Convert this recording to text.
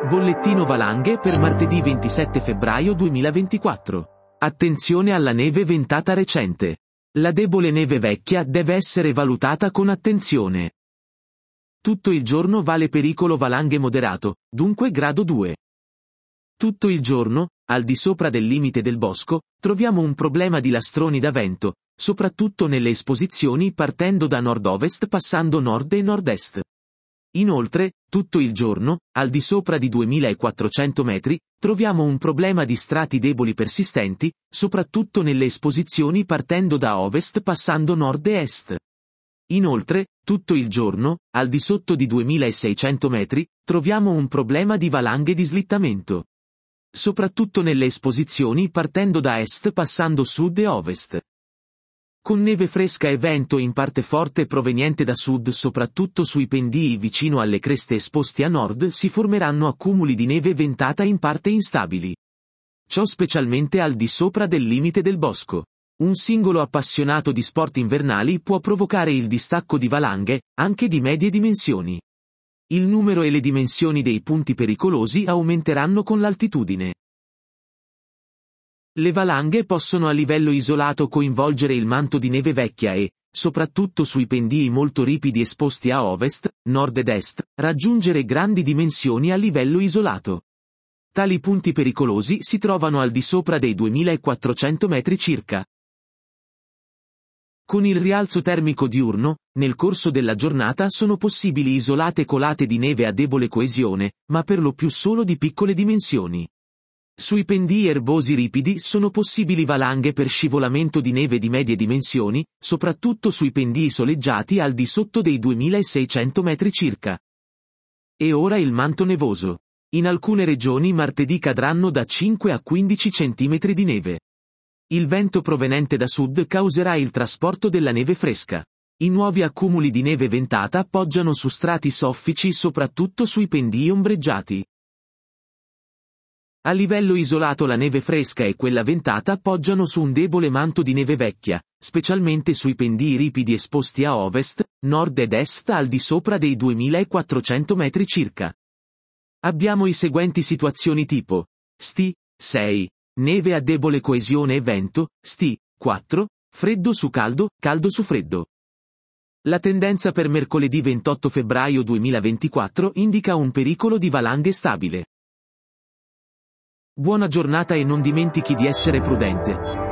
Bollettino valanghe per martedì 27 febbraio 2024. Attenzione alla neve ventata recente. La debole neve vecchia deve essere valutata con attenzione. Tutto il giorno vale pericolo valanghe moderato, dunque grado 2. Tutto il giorno, al di sopra del limite del bosco, troviamo un problema di lastroni da vento, soprattutto nelle esposizioni partendo da nord-ovest passando nord e nord-est. Inoltre, tutto il giorno, al di sopra di 2400 metri, troviamo un problema di strati deboli persistenti, soprattutto nelle esposizioni partendo da ovest passando nord e est. Inoltre, tutto il giorno, al di sotto di 2600 metri, troviamo un problema di valanghe di slittamento. Soprattutto nelle esposizioni partendo da est passando sud e ovest. Con neve fresca e vento in parte forte proveniente da sud soprattutto sui pendii vicino alle creste esposti a nord si formeranno accumuli di neve ventata in parte instabili. Ciò specialmente al di sopra del limite del bosco. Un singolo appassionato di sport invernali può provocare il distacco di valanghe, anche di medie dimensioni. Il numero e le dimensioni dei punti pericolosi aumenteranno con l'altitudine. Le valanghe possono a livello isolato coinvolgere il manto di neve vecchia e, soprattutto sui pendii molto ripidi esposti a ovest, nord ed est, raggiungere grandi dimensioni a livello isolato. Tali punti pericolosi si trovano al di sopra dei 2400 metri circa. Con il rialzo termico diurno, nel corso della giornata sono possibili isolate colate di neve a debole coesione, ma per lo più solo di piccole dimensioni. Sui pendii erbosi ripidi sono possibili valanghe per scivolamento di neve di medie dimensioni, soprattutto sui pendii soleggiati al di sotto dei 2600 metri circa. E ora il manto nevoso. In alcune regioni martedì cadranno da 5 a 15 cm di neve. Il vento provenente da sud causerà il trasporto della neve fresca. I nuovi accumuli di neve ventata poggiano su strati soffici soprattutto sui pendii ombreggiati. A livello isolato la neve fresca e quella ventata poggiano su un debole manto di neve vecchia, specialmente sui pendii ripidi esposti a ovest, nord ed est al di sopra dei 2400 metri circa. Abbiamo i seguenti situazioni tipo: Sti, 6, neve a debole coesione e vento, Sti, 4, freddo su caldo, caldo su freddo. La tendenza per mercoledì 28 febbraio 2024 indica un pericolo di valanghe stabile. Buona giornata e non dimentichi di essere prudente.